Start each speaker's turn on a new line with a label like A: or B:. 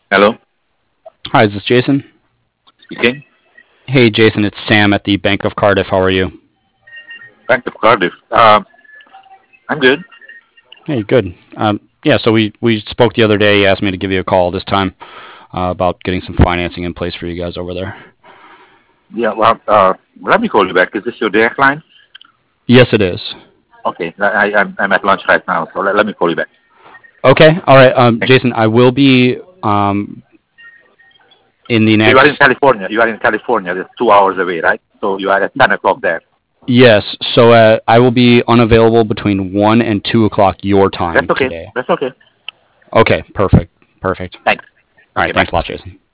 A: Hello,
B: Hi, is this Jason?
A: speaking.
B: Hey, Jason, it's Sam at the Bank of Cardiff. How are you?
A: Back to Cardiff. I'm good.
B: Hey, good. Yeah, so we spoke the other day. You asked me to give you a call this time about getting some financing in place for you guys over there.
A: Yeah, well, let me call you back. Is this your direct line?
B: Yes, it is.
A: Okay, I'm at lunch right now, so let me call you back.
B: Okay, all right.
A: Thank you.
B: Jason, I will be in the
A: So you are in
B: next.
A: California. You are in California. That's 2 hours away, right? So you are at 10 o'clock there.
B: Yes, so I will be unavailable between 1 and 2 o'clock your
A: That's
B: time
A: okay.
B: today.
A: That's okay.
B: Okay, perfect. Perfect.
A: Thanks.
B: All right,
A: Okay, bye.
B: thanks a lot, Jason.